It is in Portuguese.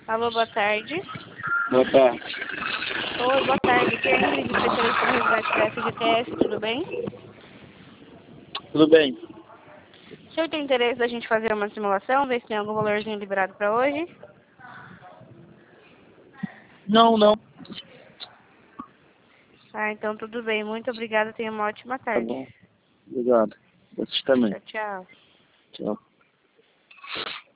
Alô, boa tarde. Boa tarde. Oi, boa tarde. Aqui é a Ingrid, especialista no resgate da FGTS, tudo bem? Tudo bem? O senhor tem interesse da gente fazer uma simulação, ver se tem algum valorzinho liberado para hoje? Não, não. Ah, então tudo bem. Muito obrigada. Tenha uma ótima Tá tarde. bom. Obrigado. Você também. Tchau, tchau. Tchau.